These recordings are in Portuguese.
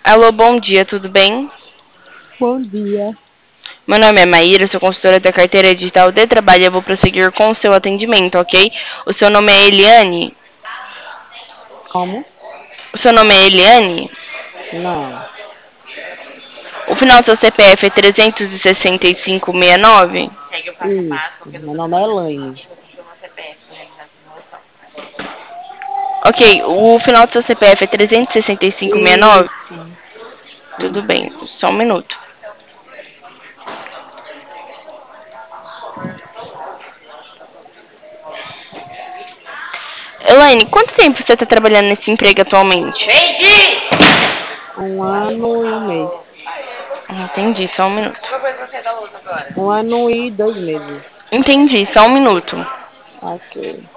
Alô, bom dia, tudo bem? Bom dia. Meu nome é Maíra, sou consultora da carteira digital de trabalho e eu vou prosseguir com o seu atendimento, ok? O seu nome é Eliane? Como? O seu nome é Eliane? Não. O final do seu CPF é 36569? Isso. Meu nome é Elaine. Ok, o final do seu CPF é 36569? Isso. Tudo Isso. bem, só um minuto. Elaine, quanto tempo você está trabalhando nesse emprego atualmente? Um ano e um mês. Entendi, só um minuto. Um ano e 2 meses. Entendi, só um minuto. Ok.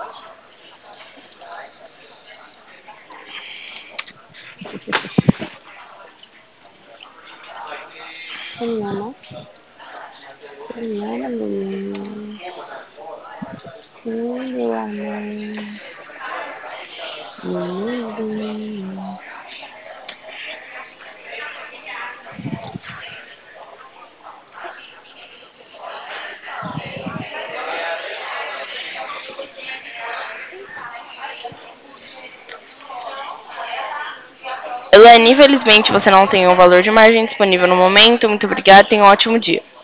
Menina, menina, menina. Meu amor. Menino. Elaine, infelizmente você não tem o valor de margem disponível no momento. Muito obrigada, tenha um ótimo dia.